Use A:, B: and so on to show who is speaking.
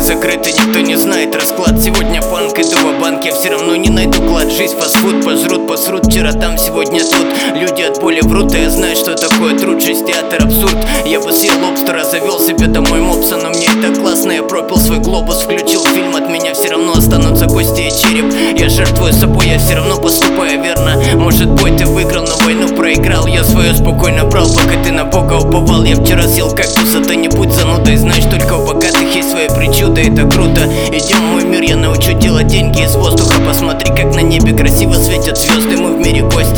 A: закрыты, никто не знает расклад. Сегодня панк, иду в банк, я все равно не найду клад. Жизнь фастфуд, пожрут, посрут, вчера там, сегодня тут. Люди от боли врут, и я знаю, что такое труд. Жизнь театр, абсурд. Я бы съел лобстера, завел себе домой мопса, но мне это классно. Я пропил свой глобус, включил фильм, от меня все равно останутся кости и череп. Я жертвую собой, я все равно поступаю верно. Может бой ты выиграл, но войну проиграл. Я свое спокойно брал, пока ты на Бога уповал. Я вчера съел кактуса, ты не будь занудой. Знаешь, только у богатых есть свои причуды, это круто. Идем в мой мир, я научу делать деньги из воздуха. Посмотри, как на небе красиво светят звезды, мы в мире гости.